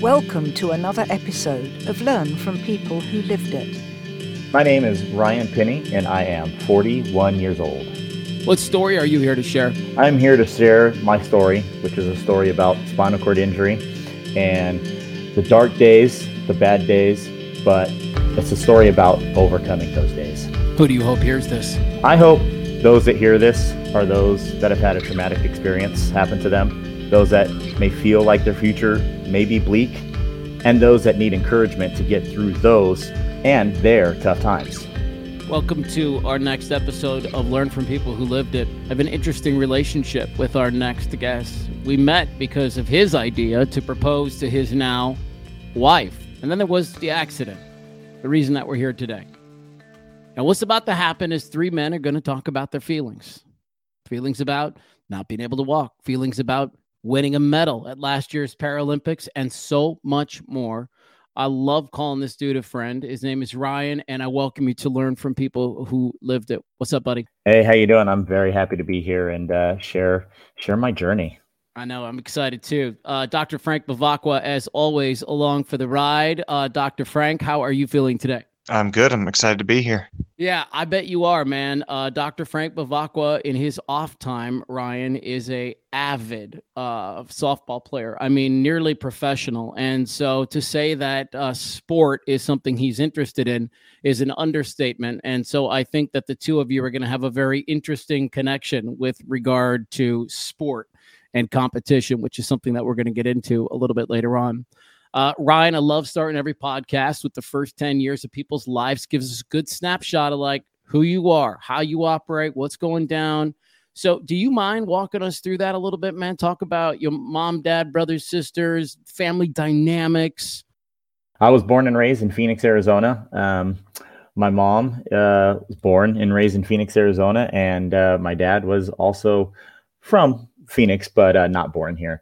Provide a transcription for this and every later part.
Welcome to another episode of Learn from People Who Lived It. My name is Ryan Pinney, and I am 41 years old. What story are you here to share? I'm here to share my story, which is a story about spinal cord injury and the dark days, the bad days, but it's a story about overcoming those days. Who do you hope hears this? I hope those that hear this are those that have had a traumatic experience happen to them, those that may feel like their future may be bleak, and those that need encouragement to get through those and their tough times. Welcome to our next episode of Learn from People Who Lived It. I have an interesting relationship with our next guest. We met because of his idea to propose to his now wife. And then there was the accident, the reason that we're here today. Now, what's about to happen is three men are going to talk about their feelings. Feelings about not being able to walk, feelings about winning a medal at last year's Paralympics, and so much more. I love calling this dude a friend. His name is Ryan, and I welcome you to Learn from People Who Lived It. What's up, buddy? Hey, how you doing? I'm very happy to be here and share my journey. I know. I'm excited, too. Dr. Frank Bevacqua, as always, along for the ride. Dr. Frank, how are you feeling today? I'm good. I'm excited to be here. Yeah, I bet you are, man. Dr. Frank Bevacqua, in his off time, Ryan, is a avid softball player. I mean, nearly professional. And so to say that sport is something he's interested in is an understatement. And so I think that the two of you are going to have a very interesting connection with regard to sport and competition, which is something that we're going to get into a little bit later on. Ryan, I love starting every podcast with the first 10 years of people's lives. Gives us a good snapshot of like who you are, how you operate, what's going down. So do you mind walking us through that a little bit, man? Talk about your mom, dad, brothers, sisters, family dynamics. I was born and raised in Phoenix, Arizona. My mom was born and raised in Phoenix, Arizona, and my dad was also from Phoenix, but not born here.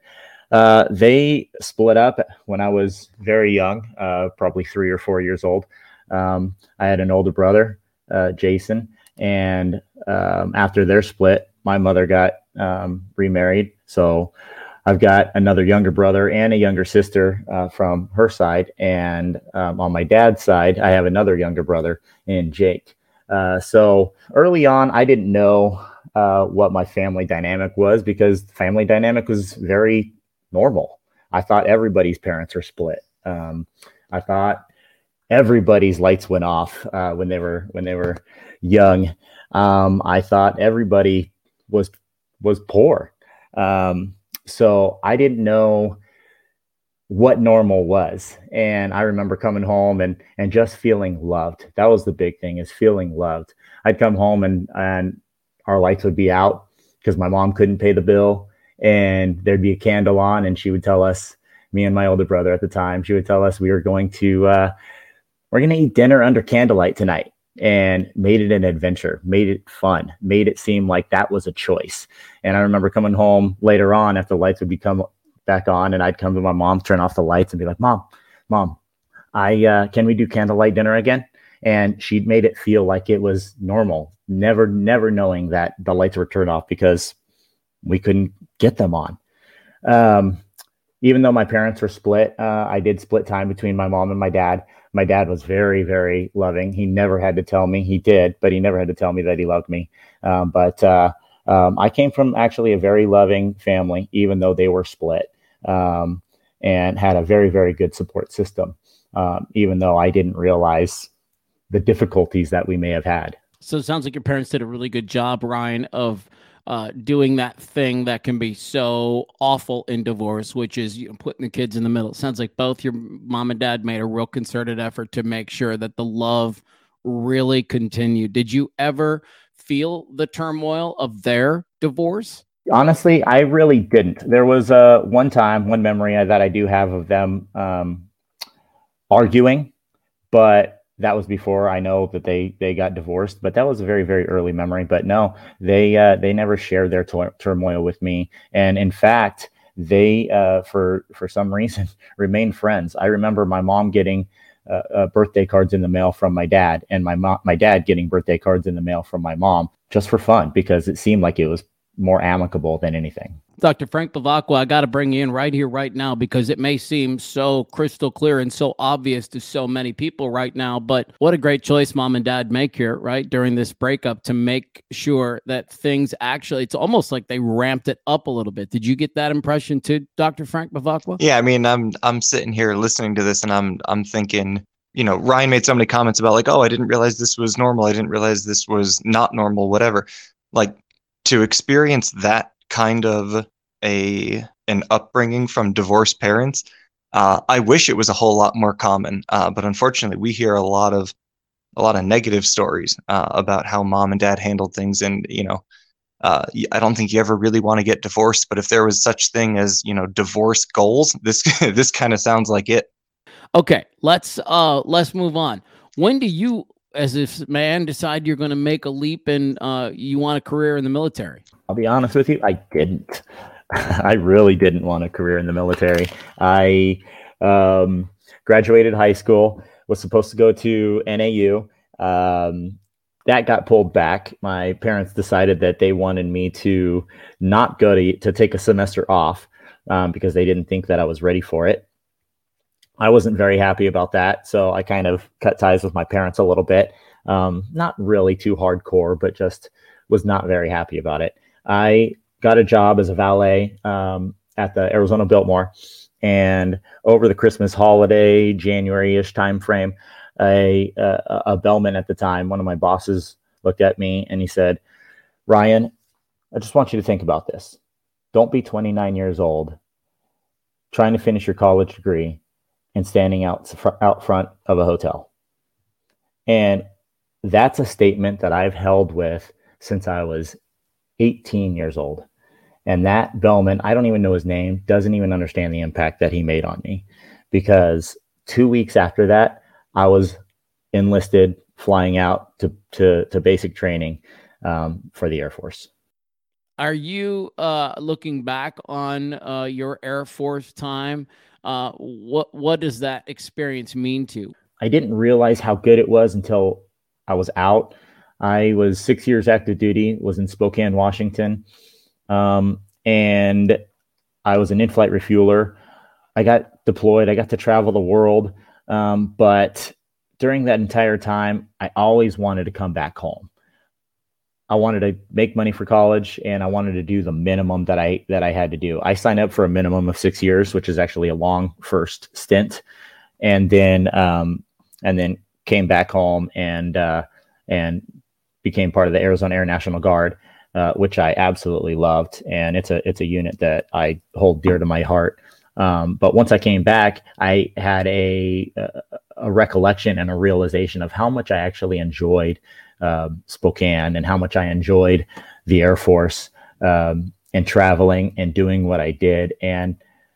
They split up when I was very young, probably 3 or 4 years old. I had an older brother, Jason, and after their split, my mother got remarried. So I've got another younger brother and a younger sister from her side. And on my dad's side, I have another younger brother in Jake. So early on, I didn't know what my family dynamic was because the family dynamic was very normal. I thought everybody's parents are split. I thought everybody's lights went off when they were young. I thought everybody was poor. So I didn't know what normal was. And I remember coming home and just feeling loved. That was the big thing, is feeling loved. I'd come home and our lights would be out because my mom couldn't pay the bill. And there'd be a candle on, and she would tell us, me and my older brother at the time, she would tell us we were going to eat dinner under candlelight tonight, and made it an adventure, made it fun, made it seem like that was a choice. And I remember coming home later on after the lights would become back on, and I'd come to my mom, turn off the lights, and be like, Mom, can we do candlelight dinner again? And she'd made it feel like it was normal, never knowing that the lights were turned off because we couldn't get them on. Even though my parents were split, I did split time between my mom and my dad. My dad was very, very loving. He never had to tell me. He did, but he never had to tell me that he loved me. But I came from actually a very loving family, even though they were split, and had a very, very good support system, even though I didn't realize the difficulties that we may have had. So it sounds like your parents did a really good job, Ryan, of doing that thing that can be so awful in divorce, which is putting the kids in the middle. It sounds like both your mom and dad made a real concerted effort to make sure that the love really continued. Did you ever feel the turmoil of their divorce? Honestly, I really didn't. There was one memory that I do have of them arguing, but that was before I know that they got divorced, but that was a very, very early memory. But no, they never shared their turmoil with me. And in fact, they, for some reason, remained friends. I remember my mom getting birthday cards in the mail from my dad, and my dad getting birthday cards in the mail from my mom, just for fun, because it seemed like it was more amicable than anything. Dr. Frank Bevacqua, I got to bring you in right here, right now, because it may seem so crystal clear and so obvious to so many people right now, but what a great choice mom and dad make here, right, during this breakup to make sure that things actually, it's almost like they ramped it up a little bit. Did you get that impression too, Dr. Frank Bevacqua? Yeah, I mean, I'm sitting here listening to this and I'm thinking, Ryan made so many comments about like, oh, I didn't realize this was normal. I didn't realize this was not normal, whatever. Like, to experience that kind of an upbringing from divorced parents, I wish it was a whole lot more common. But unfortunately, we hear a lot of negative stories about how mom and dad handled things, and I don't think you ever really want to get divorced. But if there was such thing as divorce goals, this this kind of sounds like it. Okay, let's move on. When do you, as a man, decide you're going to make a leap and you want a career in the military? I'll be honest with you, I didn't. I really didn't want a career in the military. I graduated high school, was supposed to go to NAU. That got pulled back. My parents decided that they wanted me to not go to take a semester off because they didn't think that I was ready for it. I wasn't very happy about that, so I kind of cut ties with my parents a little bit. Not really too hardcore, but just was not very happy about it. I got a job as a valet at the Arizona Biltmore, and over the Christmas holiday, January-ish timeframe, a bellman at the time, one of my bosses, looked at me and he said, "Ryan, I just want you to think about this. Don't be 29 years old, trying to finish your college degree, and standing out front of a hotel." And that's a statement that I've held with since I was 18 years old. And that bellman, I don't even know his name, doesn't even understand the impact that he made on me, because 2 weeks after that, I was enlisted, flying out to basic training for the Air Force. Are you looking back on your Air Force time? What does that experience mean to you? I didn't realize how good it was until I was out. I was 6 years active duty, was in Spokane, Washington, and I was an in-flight refueler. I got deployed. I got to travel the world, but during that entire time, I always wanted to come back home. I wanted to make money for college, and I wanted to do the minimum that I had to do. I signed up for a minimum of 6 years, which is actually a long first stint, and then came back home and became part of the Arizona Air National Guard, which I absolutely loved, and it's a unit that I hold dear to my heart. But once I came back, I had a recollection and a realization of how much I actually enjoyed Spokane, and how much I enjoyed the Air Force, and traveling and doing what I did, and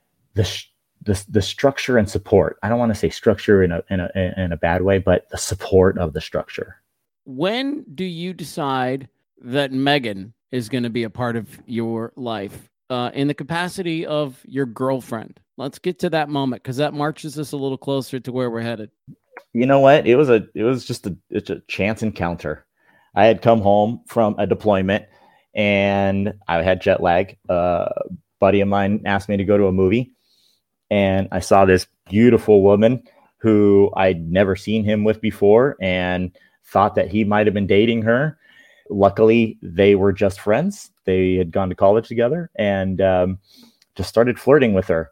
the structure and support. I don't want to say structure in a bad way, but the support of the structure. When do you decide that Megan is going to be a part of your life in the capacity of your girlfriend? Let's get to that moment, because that marches us a little closer to where we're headed. You know what? It was just a chance encounter. I had come home from a deployment and I had jet lag. A buddy of mine asked me to go to a movie, and I saw this beautiful woman who I'd never seen him with before, and thought that he might have been dating her. Luckily, they were just friends. They had gone to college together, and just started flirting with her.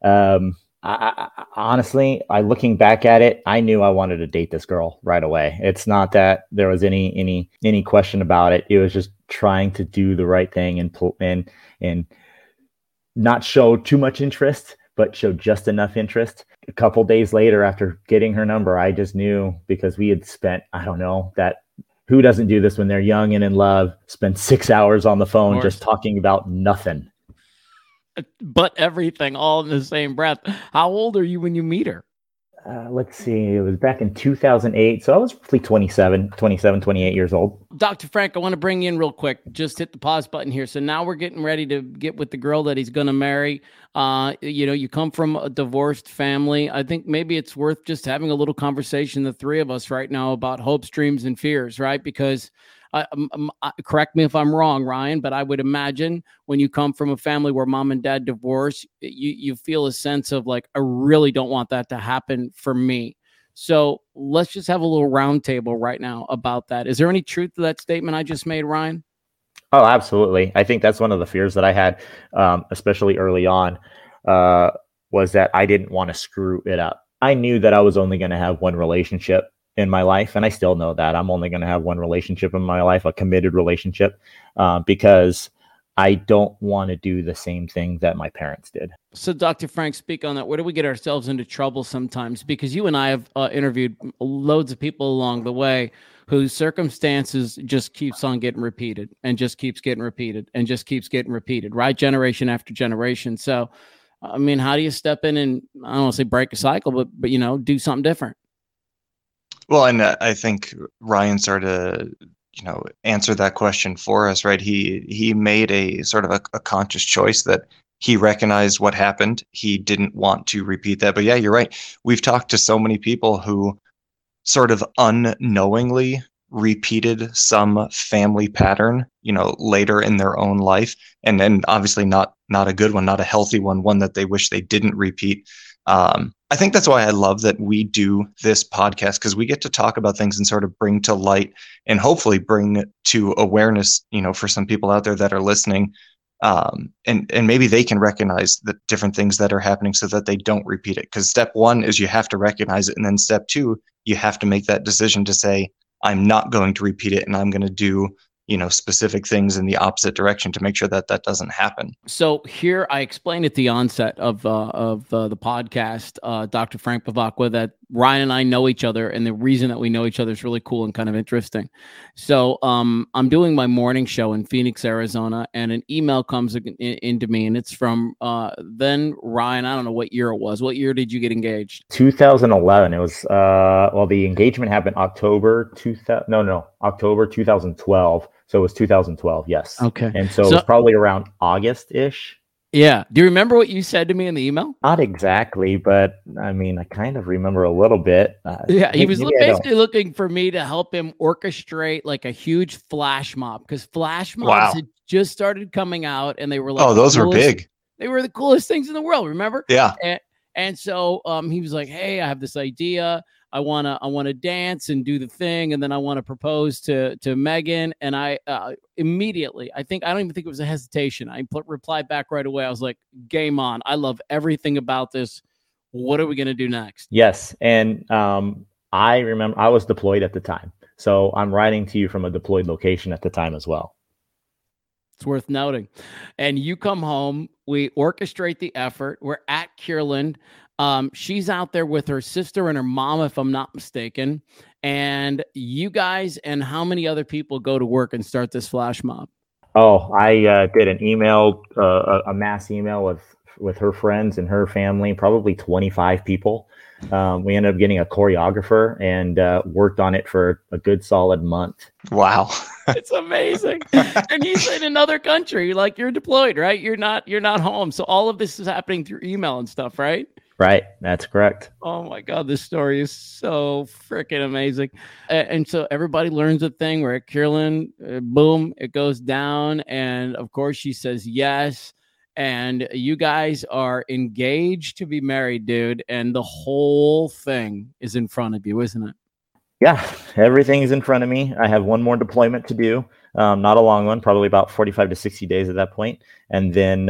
I honestly, looking back at it, I knew I wanted to date this girl right away. It's not that there was any question about it. It was just trying to do the right thing and not show too much interest, but show just enough interest. A couple days later, after getting her number, I just knew, because we had spent, I don't know, that who doesn't do this when they're young and in love, spend 6 hours on the phone just talking about nothing. But everything, all in the same breath. How old are you when you meet her? Let's see. It was back in 2008. So I was roughly 27, 28 years old. Dr. Frank, I want to bring you in real quick. Just hit the pause button here. So now we're getting ready to get with the girl that he's going to marry. You come from a divorced family. I think maybe it's worth just having a little conversation, the three of us right now, about hopes, dreams, and fears, right? Because correct me if I'm wrong, Ryan, but I would imagine when you come from a family where mom and dad divorce, you feel a sense of like, I really don't want that to happen for me. So let's just have a little round table right now about that. Is there any truth to that statement I just made, Ryan? Oh, absolutely. I think that's one of the fears that I had, especially early on, was that I didn't want to screw it up. I knew that I was only going to have one relationship in my life, and I still know that I'm only going to have one relationship in my life, a committed relationship, because I don't want to do the same thing that my parents did. So, Dr. Frank, speak on that. Where do we get ourselves into trouble sometimes? Because you and I have interviewed loads of people along the way whose circumstances just keeps on getting repeated and just keeps getting repeated and just keeps getting repeated, right? Generation after generation. So, I mean, how do you step in and, I don't want to say break a cycle, but do something different? Well, and I think Ryan sort of, answer that question for us, right? He made a sort of a conscious choice that he recognized what happened. He didn't want to repeat that. But yeah, you're right. We've talked to so many people who sort of unknowingly repeated some family pattern, later in their own life. And then obviously not a good one, not a healthy one that they wish they didn't repeat. I think that's why I love that we do this podcast, because we get to talk about things and sort of bring to light and hopefully bring to awareness, for some people out there that are listening. And maybe they can recognize the different things that are happening so that they don't repeat it. Because step one is you have to recognize it. And then step two, you have to make that decision to say, I'm not going to repeat it, and I'm going to do specific things in the opposite direction to make sure that that doesn't happen. So here I explained at the onset of the podcast, Dr. Frank Bevacqua, that Ryan and I know each other, and the reason that we know each other is really cool and kind of interesting. So I'm doing my morning show in Phoenix, Arizona, and an email comes into me, and it's from then Ryan. I don't know what year it was. What year did you get engaged? 2011. It was the engagement happened October 2012. So it was 2012, yes. Okay. And so it was probably around August-ish. Yeah. Do you remember what you said to me in the email? Not exactly, but I mean, I kind of remember a little bit. He was basically looking for me to help him orchestrate like a huge flash mob, because flash mobs had just started coming out, and they were like, those were big. They were the coolest things in the world. Remember? Yeah. And so he was like, hey, I have this idea. I want to dance and do the thing. And then I want to propose to Megan. And I immediately, I don't even think it was a hesitation. I replied back right away. I was like, game on. I love everything about this. What are we going to do next? Yes. And I remember I was deployed at the time. So I'm writing to you from a deployed location at the time as well. It's worth noting. And you come home, we orchestrate the effort. We're at Kierland. She's out there with her sister and her mom, if I'm not mistaken. And you guys and how many other people go to work and start this flash mob? Oh, I did an email, a mass email with her friends and her family, probably 25 people. We ended up getting a choreographer and worked on it for a good solid month. Wow. It's amazing. And he's in another country, like you're deployed, right? You're not home. So all of this is happening through email and stuff, right? Right. That's correct. Oh my God. This story is so freaking amazing. And so everybody learns a thing. We're at Kierland, boom, it goes down. And of course she says yes. And you guys are engaged to be married, dude. And the whole thing is in front of you, isn't it? Yeah, everything is in front of me. I have one more deployment to do, not a long one, probably about 45 to 60 days at that point, and then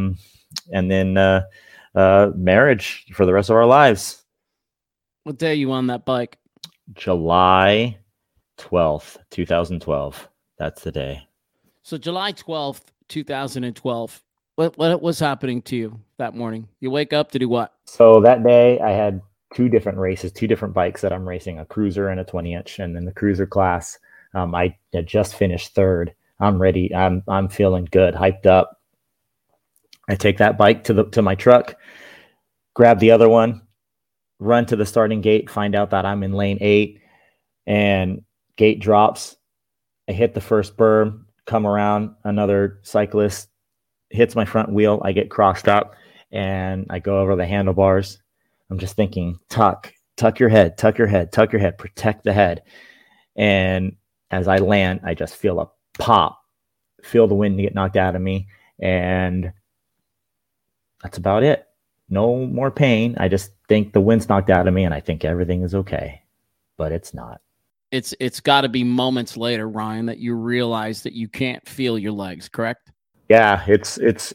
marriage for the rest of our lives. What day are you on that bike? July 12th, 2012. That's the day. So July 12th, 2012. What was happening to you that morning? You wake up to do what? So that day I had two different races, two different bikes that I'm racing, a cruiser and a 20-inch. And in the cruiser class, I had just finished third. I'm ready. I'm feeling good, hyped up. I take that bike to my truck, grab the other one, run to the starting gate, find out that I'm in lane 8, and gate drops. I hit the first berm, come around, another cyclist hits my front wheel. I get crossed up, and I go over the handlebars. I'm just thinking, tuck your head, protect the head. And as I land, I just feel a pop, feel the wind get knocked out of me, and that's about it. No more pain. I just think the wind's knocked out of me, and I think everything is okay, but it's not. It's got to be moments later, Ryan, that you realize that you can't feel your legs, correct? Yeah, it's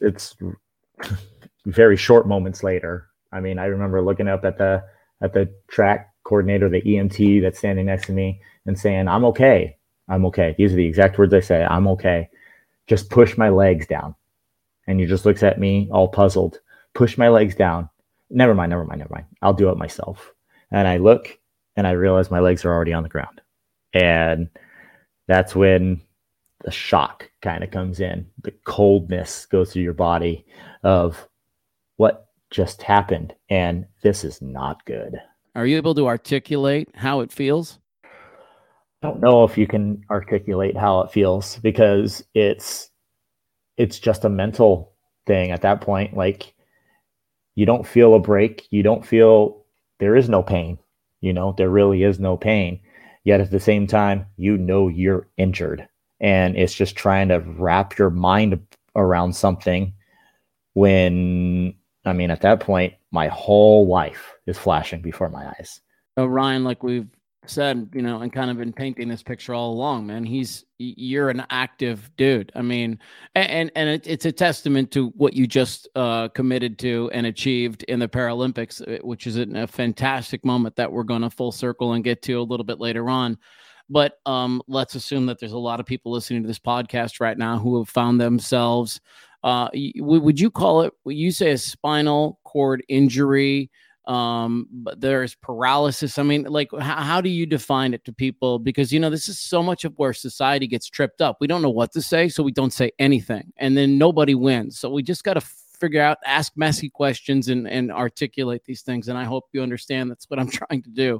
very short moments later. I mean, I remember looking up at the track coordinator, the EMT that's standing next to me, and saying, "I'm okay. I'm okay." These are the exact words I say. "I'm okay. Just push my legs down." And he just looks at me all puzzled. "Push my legs down." Never mind. I'll do it myself. And I look and I realize my legs are already on the ground. And that's when the shock kind of comes in. The coldness goes through your body of what just happened. And this is not good. Are you able to articulate how it feels? I don't know if you can articulate how it feels, because it's just a mental thing at that point. Like, you don't feel a break. You don't feel, there is no pain. There really is no pain. Yet at the same time, you're injured. And it's just trying to wrap your mind around something when, at that point, my whole life is flashing before my eyes. Ryan, like we've said, and kind of been painting this picture all along, man, you're an active dude. And it's a testament to what you just committed to and achieved in the Paralympics, which is a fantastic moment that we're going to full circle and get to a little bit later on. But let's assume that there's a lot of people listening to this podcast right now who have found themselves, would you call it, would you say a spinal cord injury? But there's paralysis. How do you define it to people? Because, this is so much of where society gets tripped up. We don't know what to say, so we don't say anything. And then nobody wins. So we just got to figure out, ask messy questions and articulate these things. And I hope you understand that's what I'm trying to do.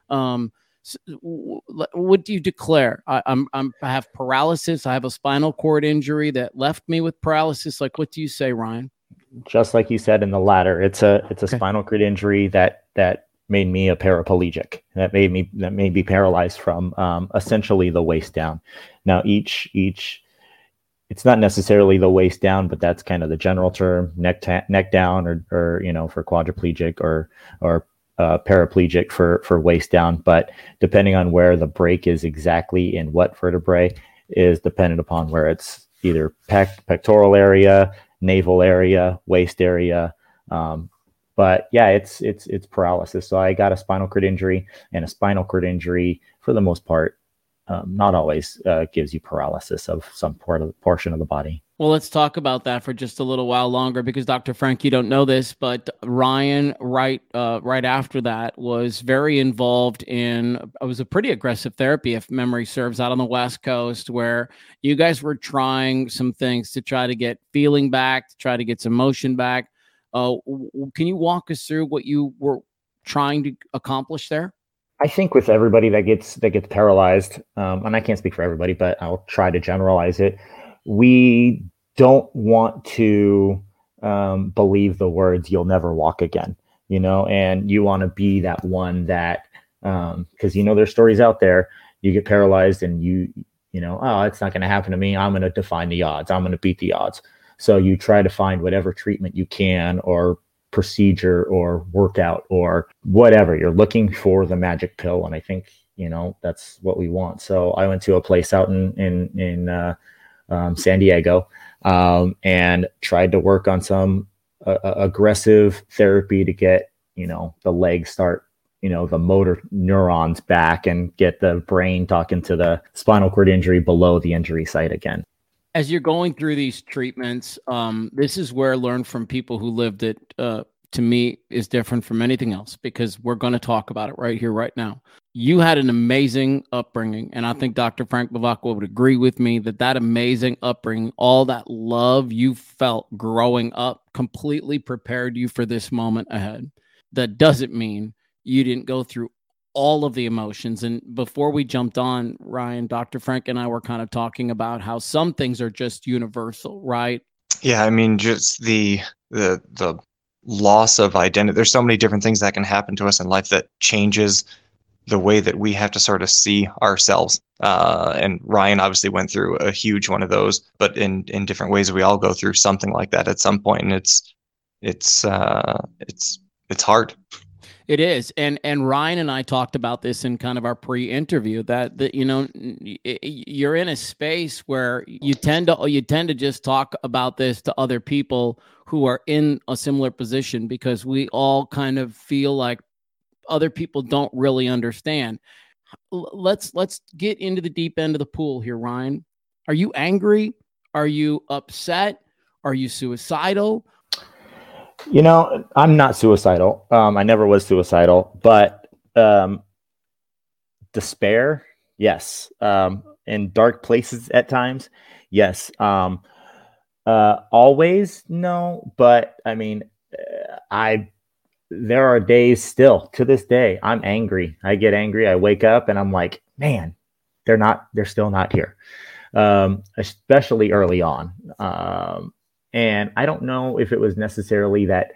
What do you declare? I have paralysis. I have a spinal cord injury that left me with paralysis. Like, what do you say, Ryan? Just like you said in the latter, it's a spinal cord injury that made me a paraplegic. That made me paralyzed from essentially the waist down. Now each it's not necessarily the waist down, but that's kind of the general term. Neck down, or for quadriplegic, or paraplegic for waist down. But depending on where the break is exactly in what vertebrae is dependent upon where it's either pectoral area, navel area, waist area. But yeah, it's paralysis. So I got a spinal cord injury, and a spinal cord injury, for the most part, not always gives you paralysis of some portion of the body. Well, let's talk about that for just a little while longer, because Dr. Frank, you don't know this, but Ryan, right after that, was very involved in, it was a pretty aggressive therapy, if memory serves, out on the West Coast, where you guys were trying some things to try to get feeling back, to try to get some motion back. Can you walk us through what you were trying to accomplish there? I think with everybody that gets paralyzed, and I can't speak for everybody, but I'll try to generalize it. We don't want to believe the words "you'll never walk again," and you want to be that one that, because there's stories out there. You get paralyzed, and oh, it's not going to happen to me. I'm going to define the odds. I'm going to beat the odds. So you try to find whatever treatment you can, or procedure, or workout, or whatever. You're looking for the magic pill, and I think that's what we want. So I went to a place out in San Diego, and tried to work on some aggressive therapy to get the legs start, the motor neurons back, and get the brain talking to the spinal cord injury below the injury site again. As you're going through these treatments, this is where learn from people who lived it, to me, is different from anything else, because we're going to talk about it right here, right now. You had an amazing upbringing, and I think Dr. Frank Bevacqua would agree with me that amazing upbringing, all that love you felt growing up, completely prepared you for this moment ahead. That doesn't mean you didn't go through all of the emotions. And before we jumped on, Ryan, Dr. Frank and I were kind of talking about how some things are just universal, right? Yeah, just the loss of identity. There's so many different things that can happen to us in life that changes the way that we have to sort of see ourselves. And Ryan obviously went through a huge one of those, but in different ways. We all go through something like that at some point, and it's hard. It is, and Ryan and I talked about this in kind of our pre-interview that you know, you're in a space where you tend to just talk about this to other people who are in a similar position, because we all kind of feel like other people don't really understand. Let's get into the deep end of the pool here, Ryan. Are you angry? Are you upset? Are you suicidal? You know, I'm not suicidal. I never was suicidal, but despair, yes. In dark places at times, yes. Always, no. But I mean, there are days still to this day, I'm angry. I get angry. I wake up and I'm like, man, they're still not here. Especially early on. And I don't know if it was necessarily that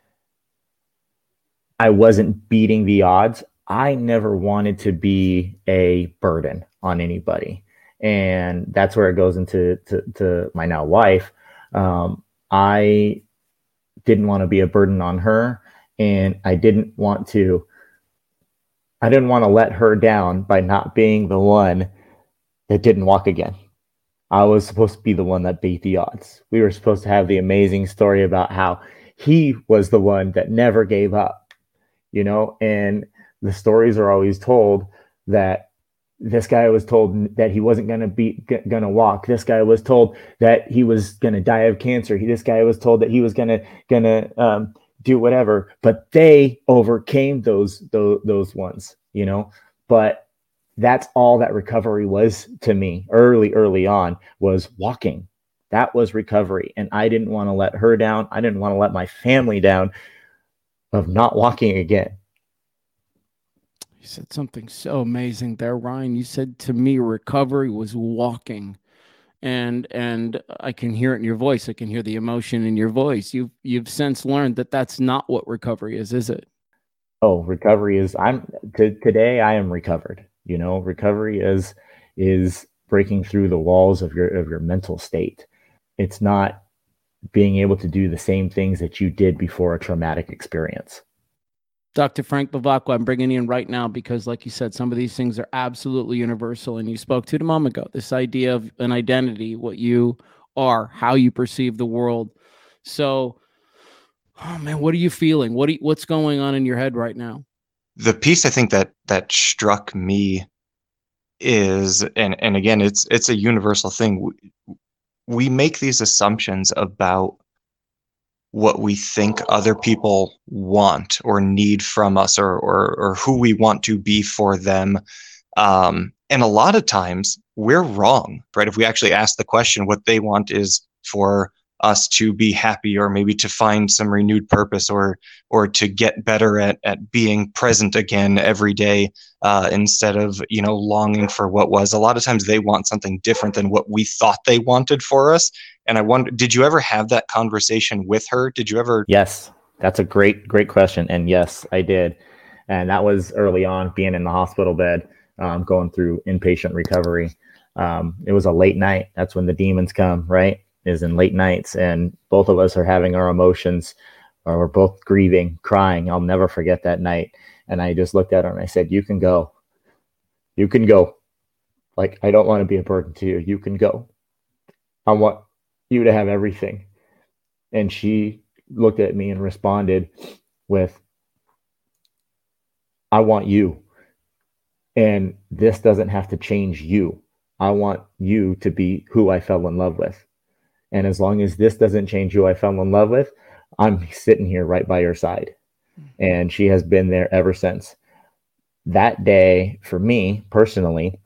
I wasn't beating the odds. I never wanted to be a burden on anybody. And that's where it goes into to my now wife. I didn't want to be a burden on her. And I didn't want to let her down by not being the one that didn't walk again. I was supposed to be the one that beat the odds. We were supposed to have the amazing story about how he was the one that never gave up, you know, and the stories are always told that this guy was told that he wasn't going to walk. This guy was told that he was going to die of cancer. This guy was told that he was going to do whatever, but they overcame those ones, you know, but that's all that recovery was to me early on, was walking. That was recovery. And I didn't want to let her down. I didn't want to let my family down of not walking again. You said something so amazing there, Ryan. You said to me, recovery was walking. And I can hear it in your voice. I can hear the emotion in your voice. You've since learned that that's not what recovery is it? Oh, recovery is, today I am recovered. You know, recovery is breaking through the walls of your mental state. It's not being able to do the same things that you did before a traumatic experience. Dr. Frank Bevacqua, I'm bringing you in right now because, like you said, some of these things are absolutely universal. And you spoke to it a moment ago, this idea of an identity, what you are, how you perceive the world. So, oh man, what are you feeling? What's going on in your head right now? The piece I think that struck me is, and again, it's a universal thing. We make these assumptions about what we think other people want or need from us, or who we want to be for them. And a lot of times we're wrong, right? If we actually ask the question, what they want is for us to be happy, or maybe to find some renewed purpose, or to get better at being present again every day, instead of, you know, longing for what was. A lot of times they want something different than what we thought they wanted for us. And I wonder, did you ever have that conversation with her? Did you ever? Yes, that's a great question. And yes, I did. And that was early on, being in the hospital bed, going through inpatient recovery. It was a late night. That's when the demons come, right? Is in late nights, and both of us are having our emotions, or we're both grieving, crying. I'll never forget that night. And I just looked at her and I said, you can go. Like, I don't want to be a burden to you. You can go. I want you to have everything. And she looked at me and responded with, I want you. And this doesn't have to change you. I want you to be who I fell in love with. And as long as this doesn't change who I fell in love with, I'm sitting here right by your side. And she has been there ever since. That day, for me personally,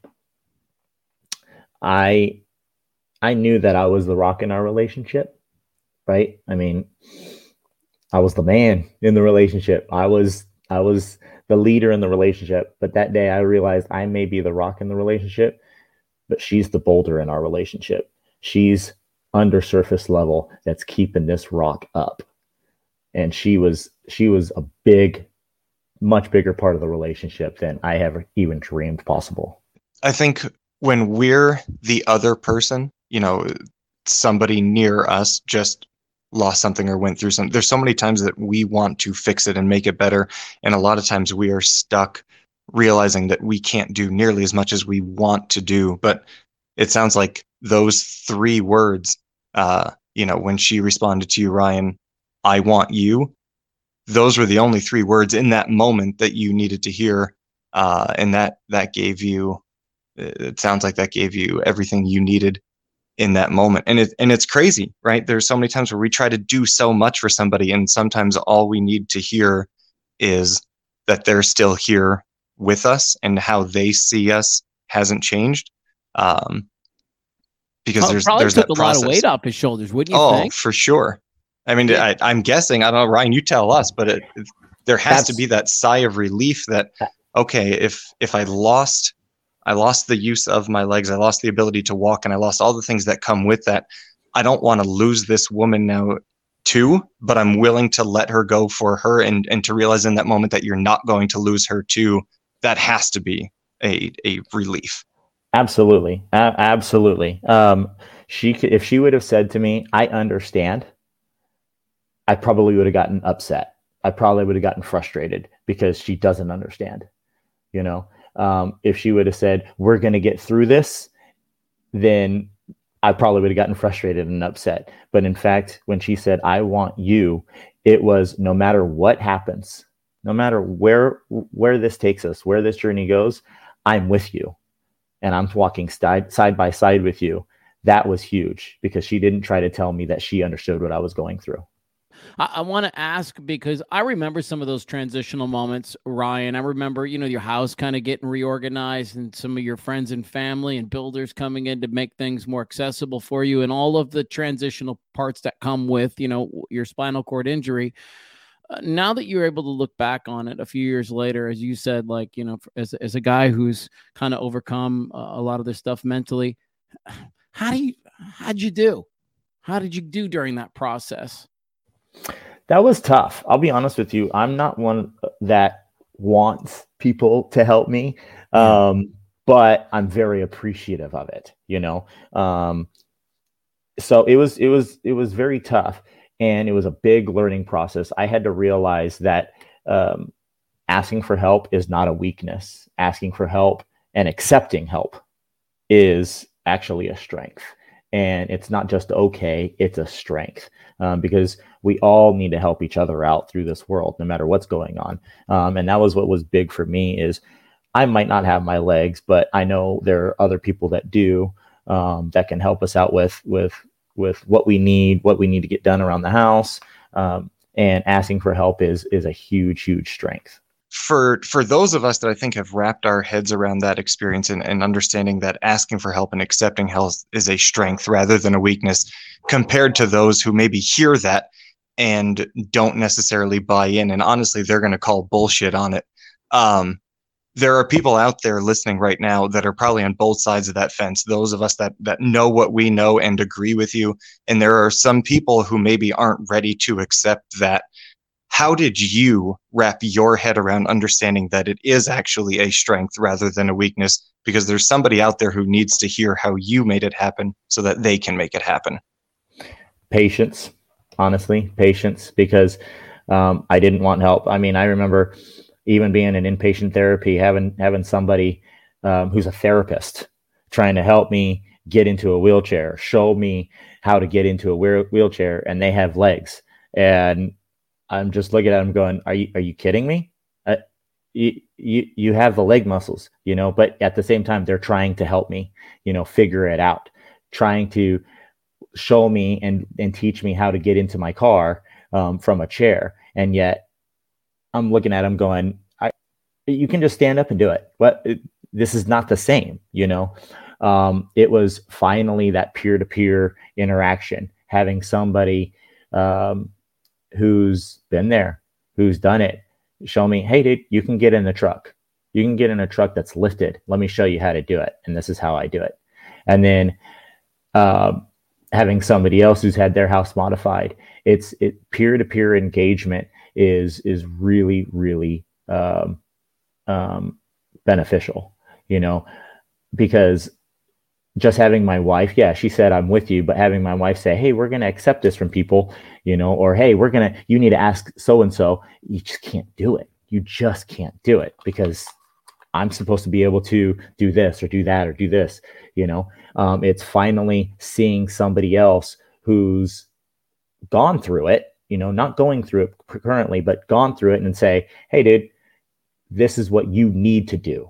I knew that I was the rock in our relationship, right? I mean, I was the man in the relationship. I was the leader in the relationship. But that day I realized I may be the rock in the relationship, but she's the boulder in our relationship. She's under surface level that's keeping this rock up. And she was a big much bigger part of the relationship than I ever even dreamed possible. I think when we're the other person, somebody near us just lost something or went through something, there's so many times that we want to fix it and make it better. And a lot of times we are stuck realizing that we can't do nearly as much as we want to do. But it sounds like those 3 words, when she responded to you, Ryan, I want you, those were the only 3 words in that moment that you needed to hear. And that gave you, it sounds like that gave you everything you needed in that moment. And it's crazy, right? There's so many times where we try to do so much for somebody, and sometimes all we need to hear is that they're still here with us, and how they see us hasn't changed. Because there's took that a process. lot of weight off his shoulders, wouldn't you think? Oh, for sure. I mean, yeah. I'm guessing, I don't know, Ryan, you tell us, but there has to be that sigh of relief that, okay, if I lost the use of my legs, I lost the ability to walk, and I lost all the things that come with that, I don't want to lose this woman now too, but I'm willing to let her go for her, and to realize in that moment that you're not going to lose her too. That has to be a relief. Absolutely. Absolutely. If she would have said to me, I understand, I probably would have gotten upset. I probably would have gotten frustrated because she doesn't understand, if she would have said, we're going to get through this, then I probably would have gotten frustrated and upset. But in fact, when she said, I want you, it was no matter what happens, no matter where this takes us, where this journey goes, I'm with you. And I'm walking side by side with you. That was huge, because she didn't try to tell me that she understood what I was going through. I want to ask, because I remember some of those transitional moments, Ryan. I remember, your house kind of getting reorganized, and some of your friends and family and builders coming in to make things more accessible for you, and all of the transitional parts that come with, your spinal cord injury. Now that you're able to look back on it a few years later, as you said, as a guy who's kind of overcome a lot of this stuff mentally, how'd you do? How did you do during that process? That was tough. I'll be honest with you. I'm not one that wants people to help me, but I'm very appreciative of it, So it was very tough. And it was a big learning process. I had to realize that asking for help is not a weakness. Asking for help and accepting help is actually a strength. And it's not just okay, it's a strength, because we all need to help each other out through this world, no matter what's going on. And that was what was big for me, is I might not have my legs, but I know there are other people that do, that can help us out with what we need to get done around the house. And asking for help is a huge, huge strength. For those of us that I think have wrapped our heads around that experience, and understanding that asking for help and accepting help is a strength rather than a weakness, compared to those who maybe hear that and don't necessarily buy in, and honestly, they're going to call bullshit on it. There are people out there listening right now that are probably on both sides of that fence. Those of us that know what we know and agree with you. And there are some people who maybe aren't ready to accept that. How did you wrap your head around understanding that it is actually a strength rather than a weakness? Because there's somebody out there who needs to hear how you made it happen so that they can make it happen. Patience, honestly, patience, because I didn't want help. I mean, I remember even being in inpatient therapy, having somebody who's a therapist trying to help me get into a wheelchair, show me how to get into a wheelchair, and they have legs. And I'm just looking at them going, are you kidding me? You have the leg muscles, but at the same time, they're trying to help me, figure it out, trying to show me and teach me how to get into my car from a chair. And yet I'm looking at them going, you can just stand up and do it. This is not the same, It was finally that peer-to-peer interaction, having somebody who's been there, who's done it, show me, hey, dude, you can get in the truck. You can get in a truck that's lifted. Let me show you how to do it. And this is how I do it. And then having somebody else who's had their house modified, peer-to-peer engagement is really, really um, beneficial, because just having my wife, yeah, she said, I'm with you, but having my wife say, hey, we're going to accept this from people, or, hey, you need to ask so-and-so, you just can't do it. You just can't do it because I'm supposed to be able to do this or do that or do this, it's finally seeing somebody else who's gone through it, not going through it currently, but gone through it and say, hey, dude, this is what you need to do.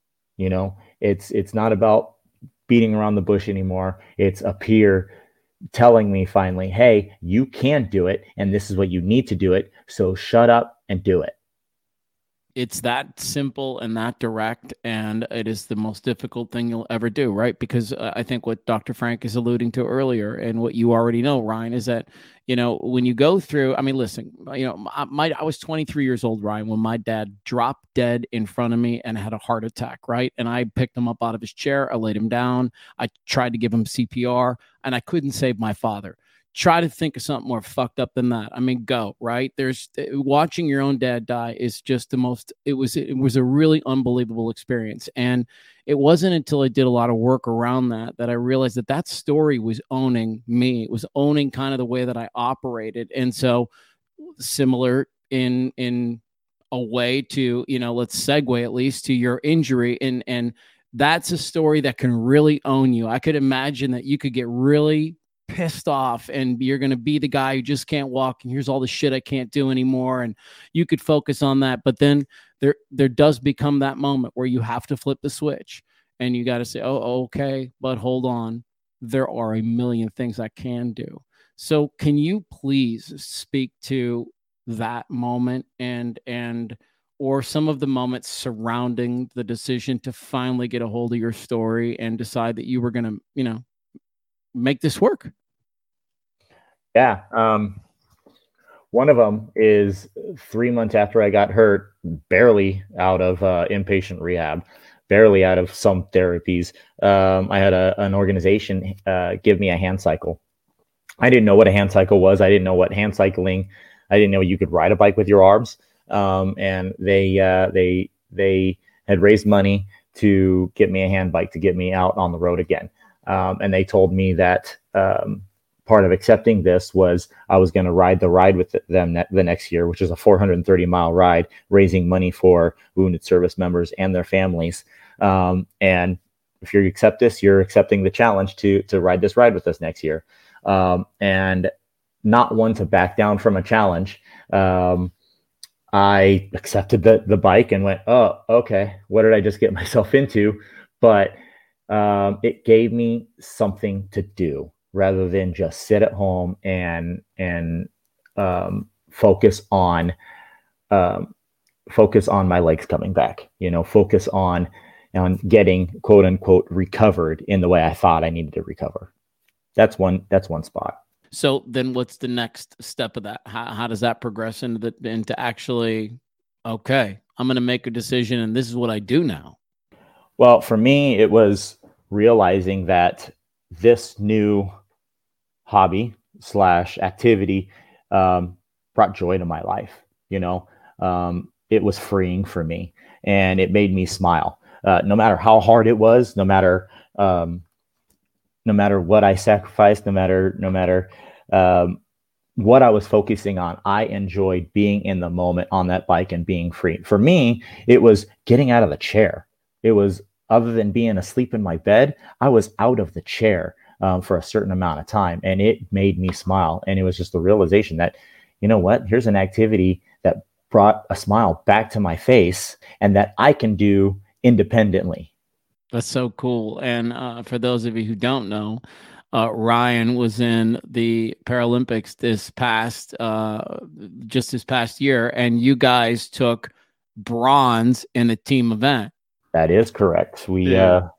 It's not about beating around the bush anymore. It's a peer telling me finally, hey, you can do it. And this is what you need to do it. So shut up and do it. It's that simple and that direct, and it is the most difficult thing you'll ever do, right? Because I think what Dr. Frank is alluding to earlier, and what you already know, Ryan, is that, when you go through, I mean, listen, I was 23 years old, Ryan, when my dad dropped dead in front of me and had a heart attack, right? And I picked him up out of his chair. I laid him down. I tried to give him CPR, and I couldn't save my father. Try to think of something more fucked up than that. I mean, go, right? There's watching your own dad die is just it was a really unbelievable experience. And it wasn't until I did a lot of work around that I realized that story was owning me. It was owning kind of the way that I operated. And so similar in a way to, let's segue at least to your injury. And that's a story that can really own you. I could imagine that you could get really pissed off and you're going to be the guy who just can't walk and here's all the shit I can't do anymore, and you could focus on that. But then there does become that moment where you have to flip the switch and you got to say, oh, okay, but hold on, there are a million things I can do. So can you please speak to that moment and or some of the moments surrounding the decision to finally get a hold of your story and decide that you were going to, make this work? Yeah. One of them is 3 months after I got hurt, barely out of inpatient rehab, barely out of some therapies. I had an organization give me a hand cycle. I didn't know what a hand cycle was. I didn't know what hand cycling. I didn't know you could ride a bike with your arms. And they had raised money to get me a hand bike to get me out on the road again. And they told me that part of accepting this was I was going to ride the ride with them the next year, which is a 430-mile ride, raising money for wounded service members and their families. And if you accept this, you're accepting the challenge to ride this ride with us next year. And not one to back down from a challenge. I accepted the bike and went, oh, okay, what did I just get myself into? But it gave me something to do rather than just sit at home and focus on my legs coming back, focus on getting quote unquote recovered in the way I thought I needed to recover. That's one spot. So then what's the next step of that? How does that progress into actually, okay, I'm going to make a decision and this is what I do now? Well, for me, it was realizing that this new hobby / activity brought joy to my life. It was freeing for me and it made me smile. No matter how hard it was, no matter what I sacrificed, no matter what I was focusing on, I enjoyed being in the moment on that bike and being free. For me, it was getting out of the chair. It was, other than being asleep in my bed, I was out of the chair for a certain amount of time, and it made me smile. And it was just the realization that, here's an activity that brought a smile back to my face and that I can do independently. That's so cool. And for those of you who don't know, Ryan was in the Paralympics this past year, and you guys took bronze in the team event. That is correct. Yeah.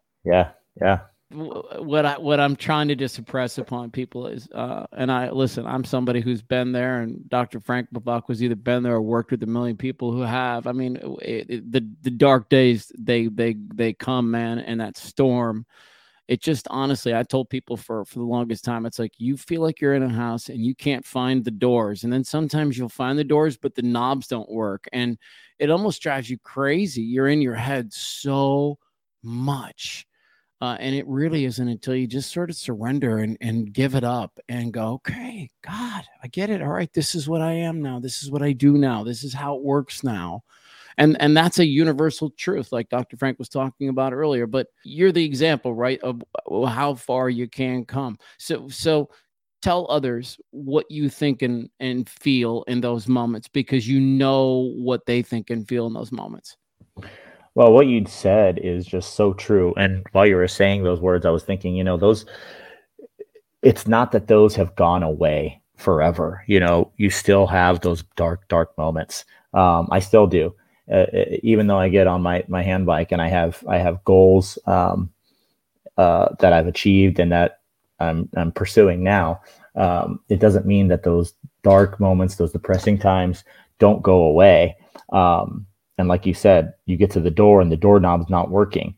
What I'm trying to just impress upon people is, I'm somebody who's been there, and Dr. Frank Bavakwa has either been there or worked with a million people who have. I mean, the dark days, they come, man, and that storm It just, honestly, I told people for the longest time, it's like you feel like you're in a house and you can't find the doors. And then sometimes you'll find the doors, but the knobs don't work. And it almost drives you crazy. You're in your head so much. And it really isn't until you just sort of surrender and give it up and go, okay, God, I get it. All right, this is what I am now. This is what I do now. This is how it works now. And that's a universal truth, like Dr. Frank was talking about earlier. But you're the example, right, of how far you can come. So tell others what you think and feel in those moments, because you know what they think and feel in those moments. Well, what you'd said is just so true. And while you were saying those words, I was thinking, it's not that those have gone away forever. You still have those dark moments. I still do. Even though I get on my hand bike and I have goals that I've achieved and that I'm pursuing now, it doesn't mean that those dark moments, those depressing times, don't go away. And like you said, you get to the door and the doorknob's not working.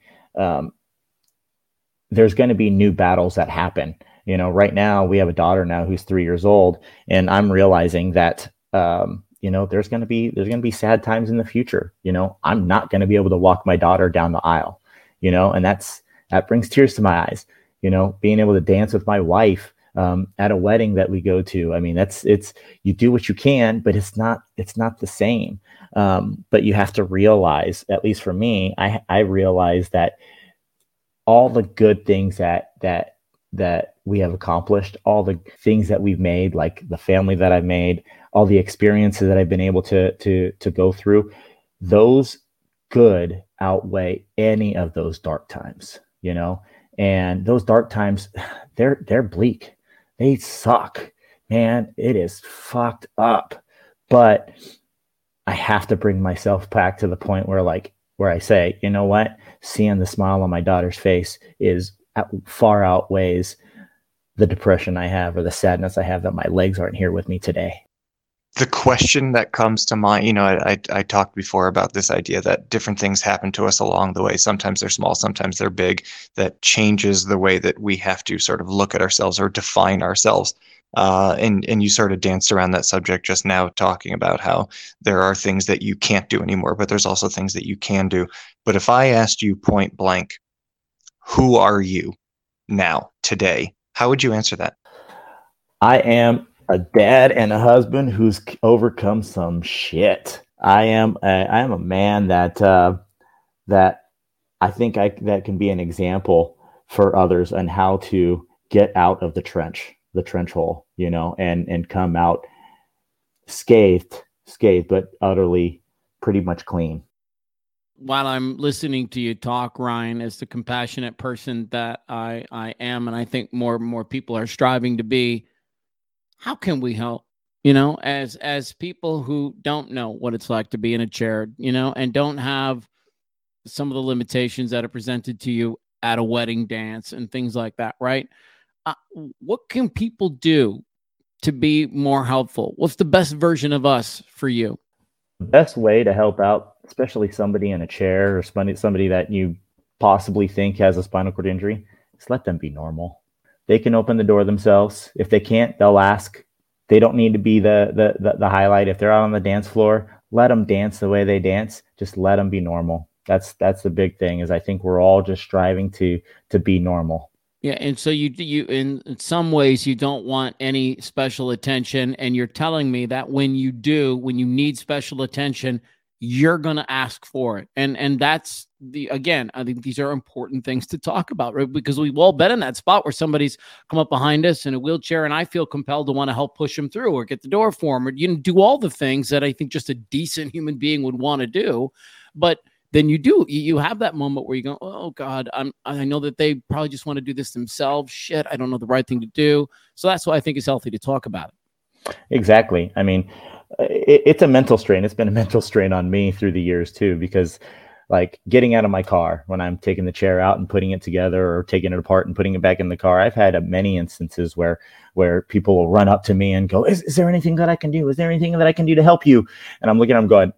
There's going to be new battles that happen. Right now we have a daughter now who's 3 years old, and I'm realizing that there's going to be sad times in the future. I'm not going to be able to walk my daughter down the aisle, and that brings tears to my eyes. Being able to dance with my wife at a wedding that we go to. I mean, it's you do what you can, but it's not the same. But you have to realize, at least for me, I realize that all the good things that we have accomplished, all the things that we've made, like the family that I've made, all the experiences that I've been able to go through, those good outweigh any of those dark times, and those dark times, they're bleak. They suck, man. It is fucked up, but I have to bring myself back to the point where I say, you know what, seeing the smile on my daughter's face far outweighs the depression I have or the sadness I have that my legs aren't here with me today. The question that comes to mind, I talked before about this idea that different things happen to us along the way. Sometimes they're small, sometimes they're big. That changes the way that we have to sort of look at ourselves or define ourselves. And you sort of danced around that subject just now, talking about how there are things that you can't do anymore, but there's also things that you can do. But if I asked you point blank, who are you now, today? How would you answer that? I am a dad and a husband who's overcome some shit. I am a man that I think that can be an example for others on how to get out of the trench hole, and come out scathed, but utterly pretty much clean. While I'm listening to you talk, Ryan, as the compassionate person that I am, and I think more people are striving to be, how can we help? As people who don't know what it's like to be in a chair, and don't have some of the limitations that are presented to you at a wedding dance and things like that, right? What can people do to be more helpful? What's the best version of us for you? The best way to help out, especially somebody in a chair or somebody that you possibly think has a spinal cord injury, is let them be normal. They can open the door themselves. If they can't, they'll ask. They don't need to be the highlight. If they're out on the dance floor, let them dance the way they dance. Just let them be normal. That's the big thing, is I think we're all just striving to be normal. Yeah, and so you in some ways you don't want any special attention, and you're telling me that when you need special attention, you're going to ask for it. And that's again, I think these are important things to talk about, right? Because we've all been in that spot where somebody's come up behind us in a wheelchair, and I feel compelled to want to help push them through or get the door for them, or do all the things that I think just a decent human being would want to do. But then you have that moment where you go, oh God, I know that they probably just want to do this themselves. Shit, I don't know the right thing to do. So that's why I think it's healthy to talk about it. Exactly. I mean, it's a mental strain. It's been a mental strain on me through the years too, because like getting out of my car when I'm taking the chair out and putting it together, or taking it apart and putting it back in the car. I've had many instances where people will run up to me and go, is there anything that I can do? Is there anything that I can do to help you? And I'm looking at them going,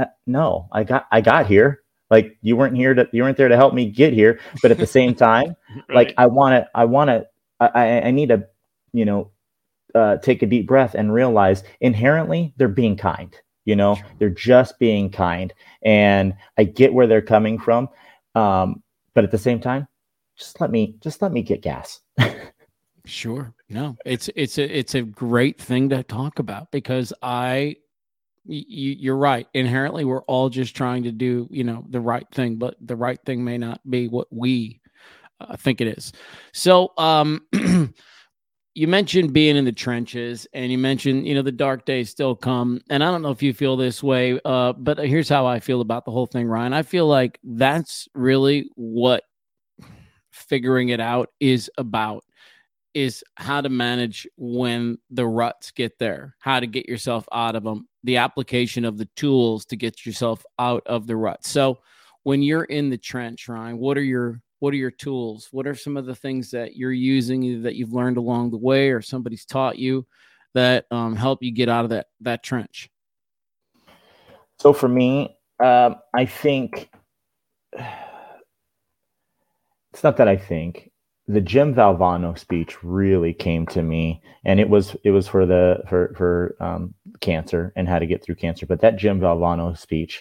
no, I got here. Like you weren't there to help me get here. But at the same time, Like I need to, take a deep breath and realize inherently they're being kind. They're just being kind, and I get where they're coming from. But at the same time, just let me get gas. Sure. No, it's a great thing to talk about, because you're right. Inherently, we're all just trying to do, the right thing, but the right thing may not be what we think it is. So, you mentioned being in the trenches, and you mentioned, the dark days still come. And I don't know if you feel this way, but here's how I feel about the whole thing, Ryan. I feel like that's really what figuring it out is about, is how to manage when the ruts get there, how to get yourself out of them, the application of the tools to get yourself out of the rut. So when you're in the trench, Ryan, what are your tools? What are some of the things that you're using, either that you've learned along the way or somebody's taught you, that help you get out of that trench? So for me, I think it's not that I think. The Jim Valvano speech really came to me, and it was for cancer and how to get through cancer. But that Jim Valvano speech,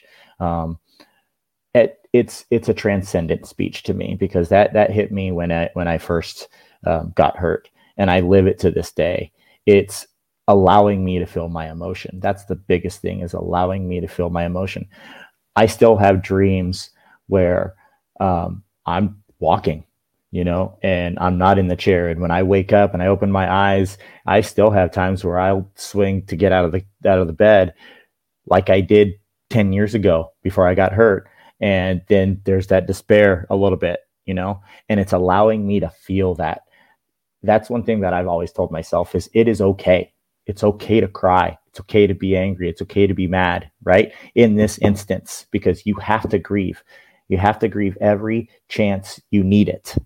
it's a transcendent speech to me, because that hit me when I first got hurt, and I live it to this day. It's allowing me to feel my emotion. That's the biggest thing, is allowing me to feel my emotion. I still have dreams where I'm walking, and I'm not in the chair. And when I wake up and I open my eyes, I still have times where I'll swing to get out of the bed, like I did 10 years ago before I got hurt. And then there's that despair a little bit, and it's allowing me to feel that. That's one thing that I've always told myself, is it is okay. It's okay to cry. It's okay to be angry. It's okay to be mad, right? In this instance, because you have to grieve. You have to grieve every chance you need it.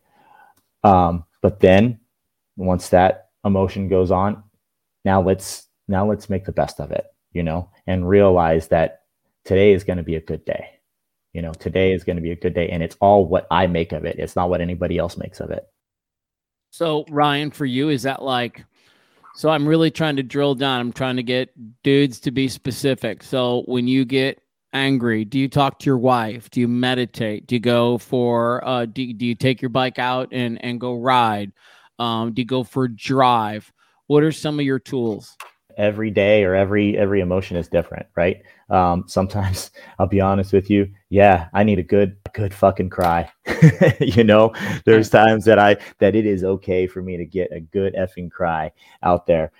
But then once that emotion goes on, now let's make the best of it, and realize that today is going to be a good day. Today is going to be a good day, and it's all what I make of it. It's not what anybody else makes of it. So Ryan, for you, is that like, so I'm really trying to drill down. I'm trying to get dudes to be specific. So when you get angry, do you talk to your wife? Do you meditate? Do you go for do you take your bike out and go ride? Do you go for a drive? What are some of your tools? Every day, or every emotion is different, right? Sometimes I'll be honest with you, I need a good fucking cry. There's times that it is okay for me to get a good effing cry out there,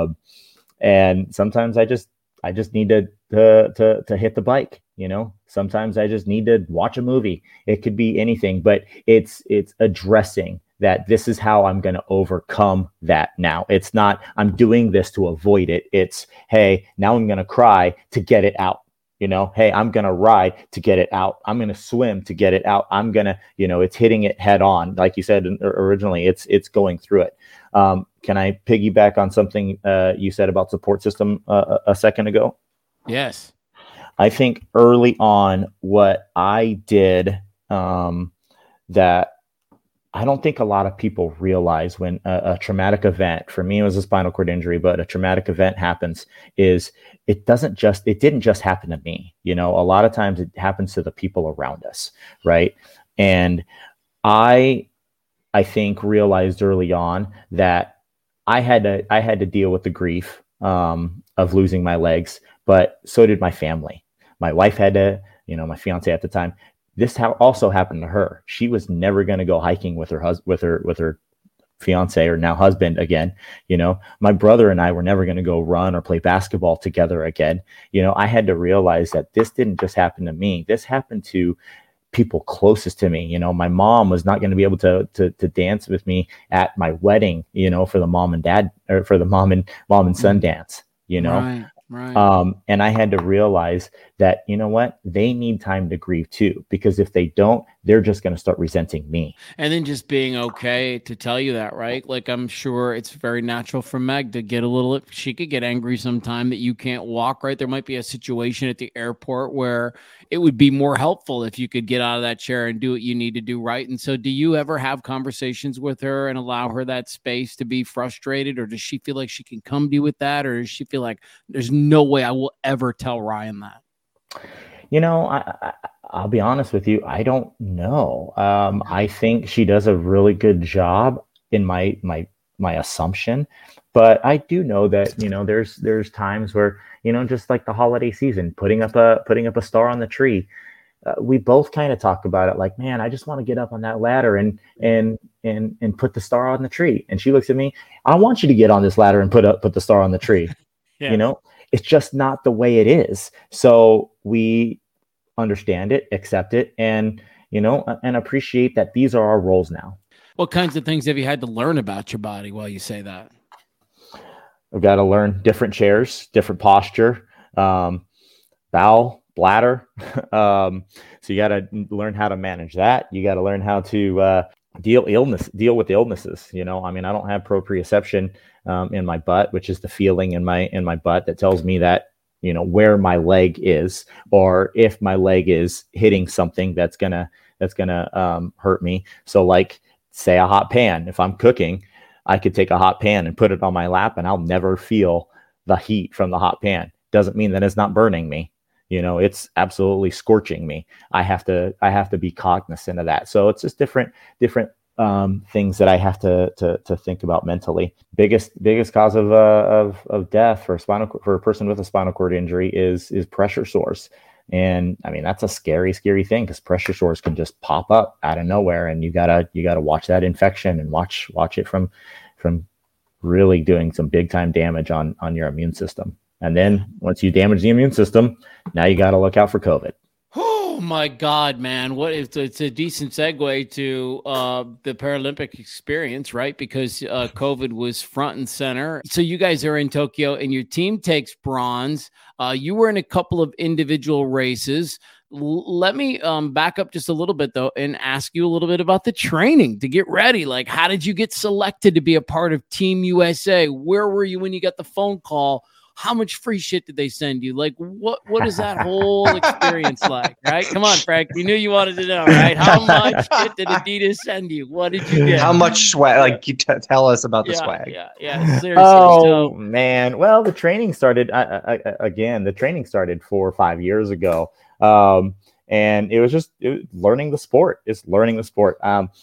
and sometimes I just need to hit the bike. Sometimes I just need to watch a movie. It could be anything, but it's addressing that this is how I'm going to overcome that now. It's not, I'm doing this to avoid it. It's, hey, now I'm going to cry to get it out. Hey, I'm going to ride to get it out. I'm going to swim to get it out. I'm going to, it's hitting it head on. Like you said originally, it's going through it. Can I piggyback on something you said about support system a second ago? Yes. I think early on what I did that I don't think a lot of people realize when a traumatic event, for me it was a spinal cord injury, but a traumatic event happens, is it didn't just happen to me. A lot of times it happens to the people around us, right? And I think realized early on that I had to deal with the grief of losing my legs, but so did my family. My wife had to, my fiance at the time, this also happened to her. She was never going to go hiking with her fiance, or now husband, again. My brother and I were never going to go run or play basketball together again. I had to realize that this didn't just happen to me. This happened to people closest to me. My mom was not going to be able to dance with me at my wedding, for the mom and dad, or for the mom and son dance, Right. And I had to realize that, they need time to grieve too, because if they don't, they're just going to start resenting me. And then just being okay to tell you that, right? Like, I'm sure it's very natural for Meg to get she could get angry sometime that you can't walk, right? There might be a situation at the airport where it would be more helpful if you could get out of that chair and do what you need to do, right? And so do you ever have conversations with her and allow her that space to be frustrated, or does she feel like she can come to you with that, or does she feel like there's no way I will ever tell Ryan that? I'll be honest with you. I don't know. I think she does a really good job in my assumption, but I do know that, there's times where, just like the holiday season, putting up a star on the tree. We both kind of talk about it like, man, I just want to get up on that ladder and put the star on the tree. And she looks at me, I want you to get on this ladder and put the star on the tree. Yeah. It's just not the way it is. So we understand it, accept it, and appreciate that these are our roles now. What kinds of things have you had to learn about your body while you say that? I've got to learn different chairs, different posture, bowel, bladder. So you got to learn how to manage that. You got to learn how to deal with illnesses. I don't have proprioception in my butt, which is the feeling in my butt that tells me that, where my leg is, or if my leg is hitting something that's gonna hurt me. So like, say a hot pan, if I'm cooking, I could take a hot pan and put it on my lap and I'll never feel the heat from the hot pan. Doesn't mean that it's not burning me. It's absolutely scorching me. I have to be cognizant of that. So it's just different things that I have to think about mentally. Biggest cause of death for a person with a spinal cord injury is pressure sores. And I mean, that's a scary thing, because pressure sores can just pop up out of nowhere, and you gotta watch that infection and watch it from really doing some big time damage on your immune system. And then once you damage the immune system, now you got to look out for COVID. Oh my God, man. It's a decent segue to the Paralympic experience, right? Because COVID was front and center. So you guys are in Tokyo and your team takes bronze. You were in a couple of individual races. Let me back up just a little bit, though, and ask you a little bit about the training to get ready. Like, how did you get selected to be a part of Team USA? Where were you when you got the phone call? How much free shit did they send you? Like, what is that whole experience like, right? Come on, Frank. We knew you wanted to know, right? How much shit did Adidas send you? What did you get? How much swag? Like, you tell us about the swag. Yeah. Seriously. Oh, man. Well, the training started, the training started 4 or 5 years ago. And it was learning the sport. It's learning the sport.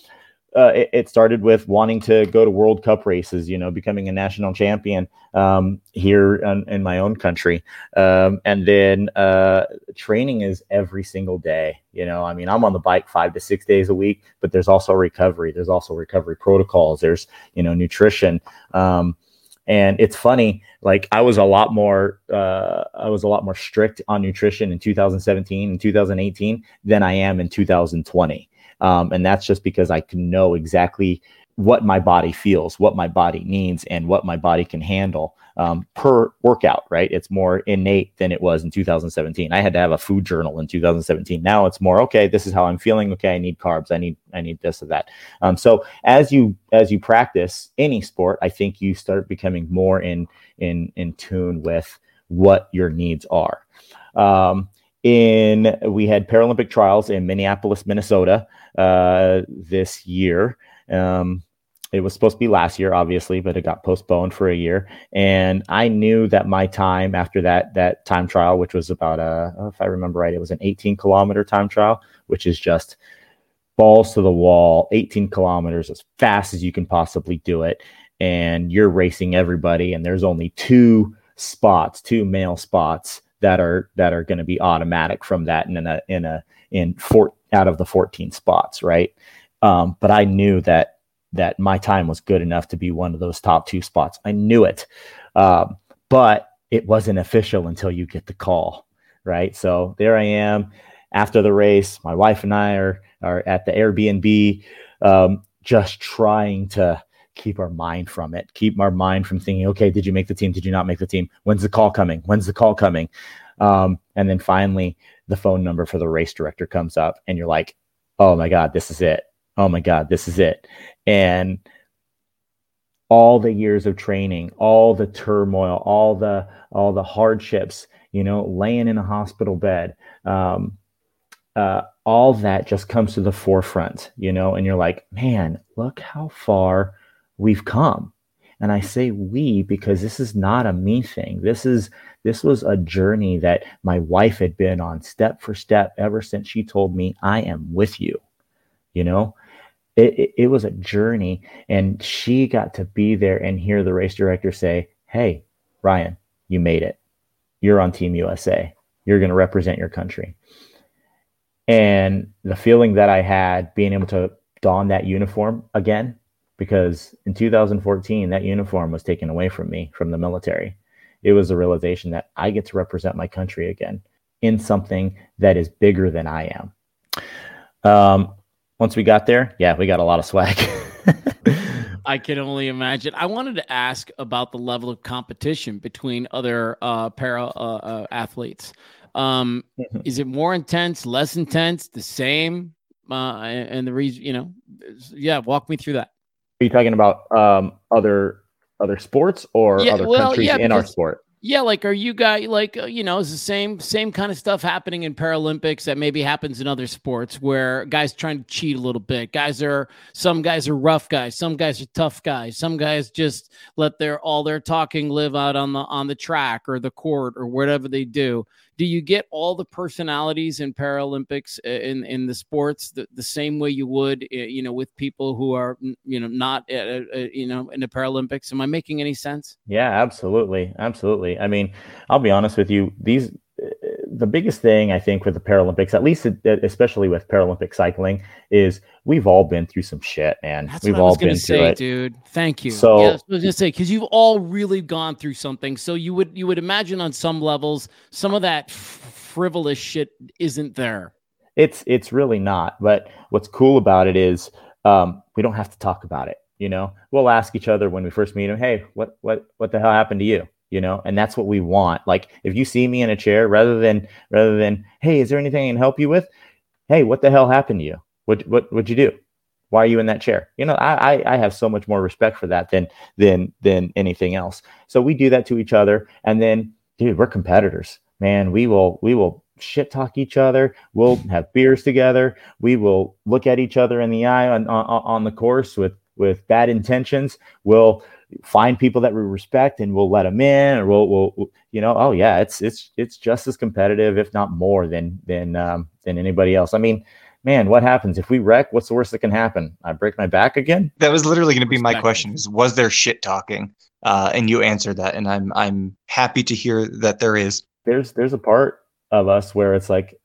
It started with wanting to go to World Cup races, becoming a national champion here in my own country. And then training is every single day. I'm on the bike 5 to 6 days a week, but there's also recovery. There's also recovery protocols. There's, nutrition. And it's funny, like I was a lot more strict on nutrition in 2017 and 2018 than I am in 2020. And that's just because I can know exactly what my body feels, what my body needs, and what my body can handle per workout, right? It's more innate than it was in 2017. I had to have a food journal in 2017. Now it's more, okay, this is how I'm feeling. Okay, I need carbs. I need this or that. So as you practice any sport, I think you start becoming more in tune with what your needs are. We had Paralympic trials in Minneapolis, Minnesota, this year. It was supposed to be last year, obviously, but it got postponed for a year. And I knew that my time after that time trial, which was about if I remember right, it was an 18-kilometer time trial, which is just balls to the wall, 18 kilometers as fast as you can possibly do it. And you're racing everybody, and there's only two male spots that are going to be automatic from that out of the 14 spots, right? But I knew that my time was good enough to be one of those top 2 spots. I knew it, but it wasn't official until you get the call, right? So there I am after the race. My wife and I are at the Airbnb, just trying to keep our mind from thinking, okay, did you make the team? Did you not make the team? When's the call coming? And then finally the phone number for the race director comes up, and you're like, oh my God, this is it. Oh my God, this is it. And all the years of training, all the turmoil, all the hardships, laying in a hospital bed, all that just comes to the forefront, and you're like, man, look how far we've come. And I say we because this is not a me thing. This was a journey that my wife had been on step for step ever since she told me, I am with you. It was a journey, and she got to be there and hear the race director say, hey, Ryan, you made it. You're on Team USA. You're going to represent your country. And the feeling that I had being able to don that uniform again, because in 2014, that uniform was taken away from me from the military. It was a realization that I get to represent my country again in something that is bigger than I am. Once we got there, yeah, we got a lot of swag. I can only imagine. I wanted to ask about the level of competition between other para athletes. Is it more intense, less intense, the same? And the reason, walk me through that. Are you talking about other sports or other countries in our sport? Yeah, like, are you guys is the same kind of stuff happening in Paralympics that maybe happens in other sports where guys trying to cheat a little bit. Some guys are rough guys, some guys are tough guys, some guys just let all their talking live out on the track or the court or whatever they do. Do you get all the personalities in Paralympics in the sports the same way you would, with people who are, not, in the Paralympics? Am I making any sense? Yeah, absolutely. Absolutely. I mean, I'll be honest with you. The biggest thing I think with the Paralympics, at least especially with Paralympic cycling, is we've all been through some shit, man. We've all been through it, dude. Thank you. So I was going to say, because you've all really gone through something. So you would imagine on some levels, some of that frivolous shit isn't there. It's really not. But what's cool about it is we don't have to talk about it. We'll ask each other when we first meet them, hey, what the hell happened to you? And that's what we want. Like, if you see me in a chair, rather than, hey, is there anything I can help you with? Hey, what the hell happened to you? What'd you do? Why are you in that chair? I have so much more respect for that than anything else. So we do that to each other. And then, dude, we're competitors, man. We will shit talk each other. We'll have beers together. We will look at each other in the eye on the course with bad intentions. We'll find people that we respect and we'll let them in, or we'll oh yeah, it's just as competitive, if not more than anybody else. I mean, man, what happens if we wreck? What's the worst that can happen? I break my back again? That was literally going to be my question: was there shit talking? And you answered that, and I'm happy to hear that there is. There's a part of us where it's like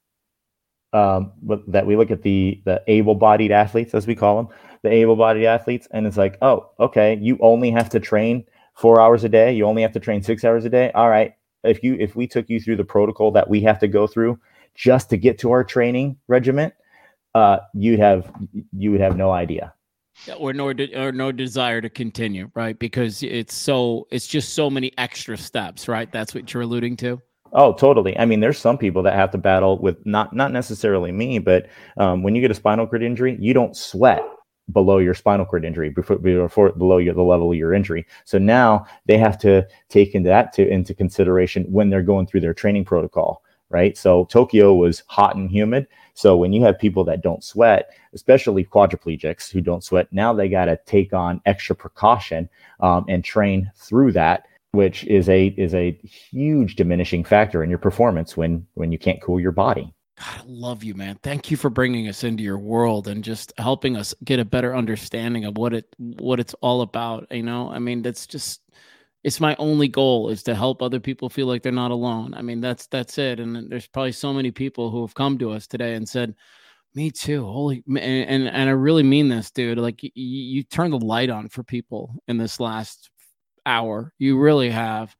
that we look at the able-bodied athletes, as we call them, the able-bodied athletes, and it's like, oh, okay, you only have to train 4 hours a day, you only have to train 6 hours a day. All right, if we took you through the protocol that we have to go through just to get to our training regiment, you would have no idea. Or no desire to continue, right? Because it's just so many extra steps, right? That's what you're alluding to. Oh, totally. I mean, there's some people that have to battle with not necessarily me, but when you get a spinal cord injury, you don't sweat below your spinal cord injury below the level of your injury. So now they have to take into consideration when they're going through their training protocol, right? So Tokyo was hot and humid. So when you have people that don't sweat, especially quadriplegics who don't sweat, now they got to take on extra precaution and train through that, which is a huge diminishing factor in your performance when you can't cool your body. God, I love you, man. Thank you for bringing us into your world and just helping us get a better understanding of what it's all about. I mean, it's my only goal is to help other people feel like they're not alone. I mean, that's it. And there's probably so many people who have come to us today and said, me too. And I really mean this, dude. Like you turned the light on for people in this last hour. You really have.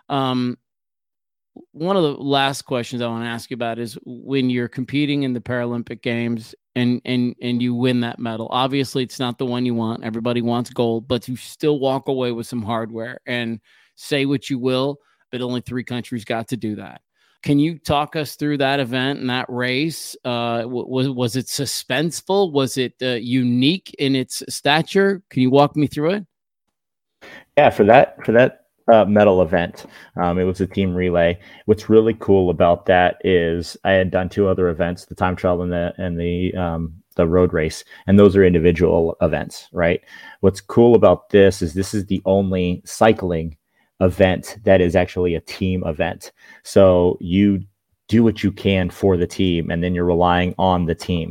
One of the last questions I want to ask you about is when you're competing in the Paralympic Games and you win that medal. Obviously, it's not the one you want. Everybody wants gold, but you still walk away with some hardware. And say what you will, but only 3 countries got to do that. Can you talk us through that event and that race? Was it suspenseful? Was it unique in its stature? Can you walk me through it? Yeah, for that medal event, it was a team relay. What's really cool about that is I had done 2 other events, the time trial and the road race, and those are individual events, right? What's cool about this is the only cycling event that is actually a team event. So you do what you can for the team, and then you're relying on the team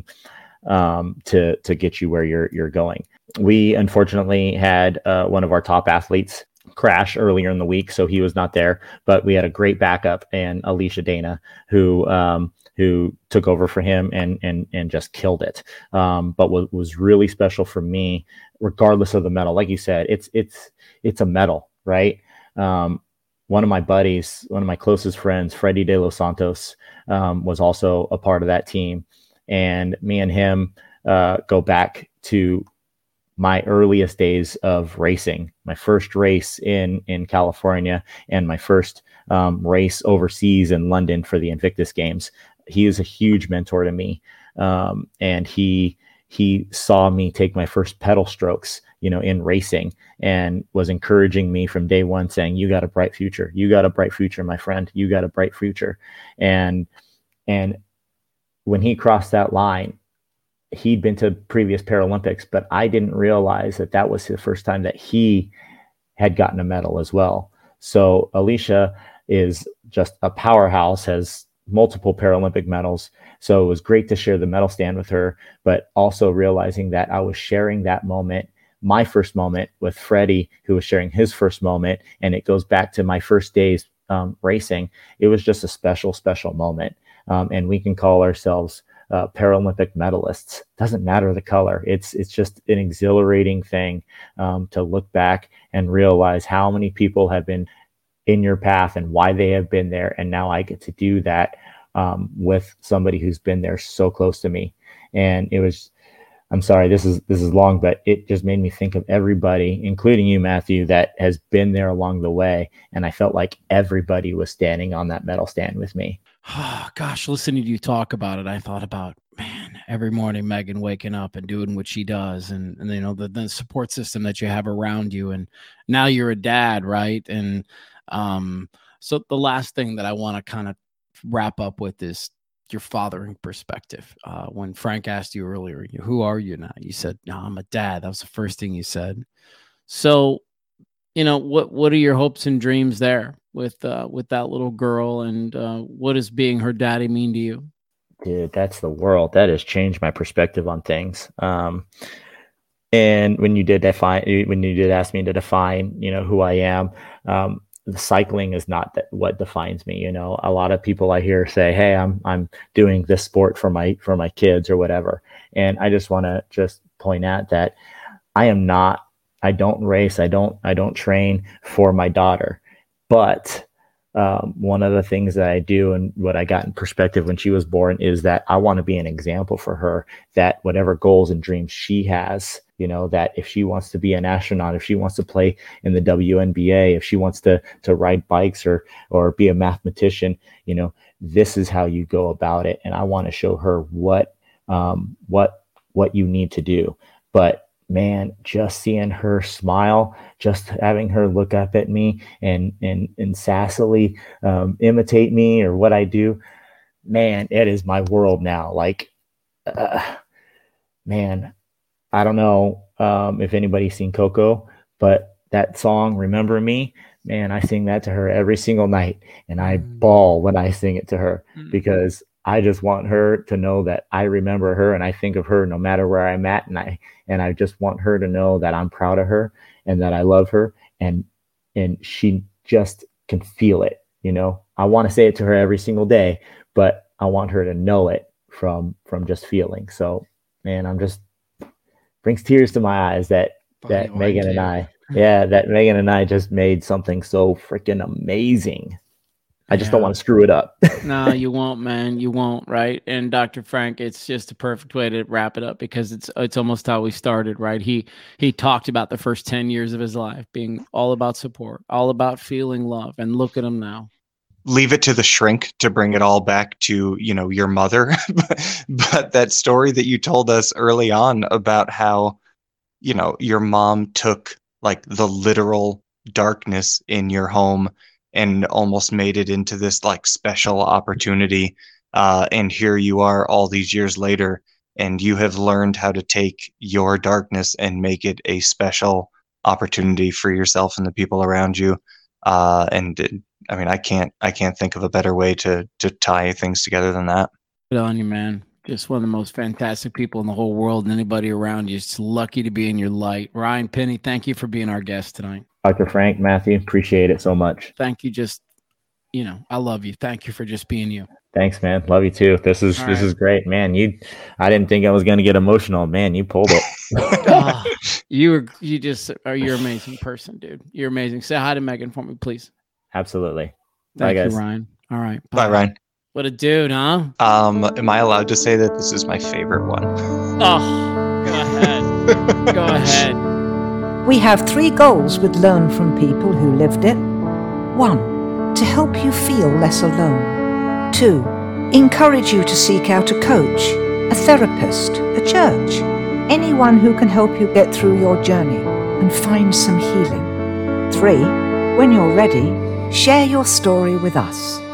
to get you where you're going. We unfortunately had one of our top athletes crash earlier in the week, so he was not there. But we had a great backup, and Alicia Dana, who took over for him and just killed it. But what was really special for me, regardless of the medal, like you said, it's a medal, right? One of my buddies, one of my closest friends, Freddie De Los Santos, was also a part of that team, and me and him go back to my earliest days of racing, my first race in California and my first race overseas in London for the Invictus Games. He is a huge mentor to me. And he saw me take my first pedal strokes, in racing, and was encouraging me from day one, saying, "You got a bright future. You got a bright future, my friend. You got a bright future." And when he crossed that line, he'd been to previous Paralympics, but I didn't realize that was the first time that he had gotten a medal as well. So Alicia is just a powerhouse, has multiple Paralympic medals. So it was great to share the medal stand with her, but also realizing that I was sharing that moment, my first moment, with Freddie, who was sharing his first moment. And it goes back to my first days racing. It was just a special, special moment. And we can call ourselves Paralympic medalists. Doesn't matter the color. It's just an exhilarating thing to look back and realize how many people have been in your path and why they have been there. And now I get to do that with somebody who's been there so close to me. And it was, I'm sorry, this is long, but it just made me think of everybody, including you, Matthew, that has been there along the way. And I felt like everybody was standing on that medal stand with me. Oh, gosh, listening to you talk about it, I thought about, man, every morning Megan waking up and doing what she does, and the support system that you have around you, and now you're a dad, right? And so the last thing that I want to kind of wrap up with is your fathering perspective. When Frank asked you earlier, who are you now? You said, "No, I'm a dad." That was the first thing you said. So, what are your hopes and dreams there with that little girl, and what does being her daddy mean to you? Dude, that's the world. That has changed my perspective on things. And when you did ask me to define, who I am, the cycling is not what defines me. A lot of people I hear say, "Hey, I'm doing this sport for my kids or whatever," and I just want to point out that I don't race. I don't train for my daughter, but one of the things that I do, and what I got in perspective when she was born, is that I want to be an example for her, that whatever goals and dreams she has, that if she wants to be an astronaut, if she wants to play in the WNBA, if she wants to ride bikes or be a mathematician, this is how you go about it. And I want to show her what you need to do. But man, just seeing her smile, just having her look up at me and sassily imitate me or what I do, man, it is my world now. Like, man, I don't know if anybody's seen Coco, but that song, "Remember Me," man, I sing that to her every single night, and I bawl when I sing it to her because I just want her to know that I remember her and I think of her no matter where I'm at. And I just want her to know that I'm proud of her and that I love her, and she just can feel it. I want to say it to her every single day, but I want her to know it from just feeling. So, man, brings tears to my eyes that Megan and I just made something so freaking amazing. I just don't want to screw it up. No, you won't, man. You won't, right? And Dr. Frank, it's just a perfect way to wrap it up, because it's almost how we started, right? He talked about the first 10 years of his life being all about support, all about feeling love, and look at him now. leave it to the shrink to bring it all back to, your mother. But that story that you told us early on about how, your mom took like the literal darkness in your home and almost made it into this like special opportunity. And here you are all these years later, and you have learned how to take your darkness and make it a special opportunity for yourself and the people around you. I can't think of a better way to tie things together than that. Good on you, man. Just one of the most fantastic people in the whole world, and anybody around you is lucky to be in your light. Ryan Penny, thank you for being our guest tonight. Dr. Frank, Matthew, appreciate it so much. Thank you. Just, I love you. Thank you for just being you. Thanks, man. Love you too. This is great, man. I didn't think I was going to get emotional, man. You pulled it. You're an amazing person, dude. You're amazing. Say hi to Megan for me, please. Absolutely. Thank you, Ryan. All right. Bye, Ryan. What a dude, huh? Am I allowed to say that this is my favorite one? Oh, go ahead. Go ahead. We have 3 goals with Learn from People Who Lived It. 1, to help you feel less alone. 2, encourage you to seek out a coach, a therapist, a church, anyone who can help you get through your journey and find some healing. 3, when you're ready, share your story with us.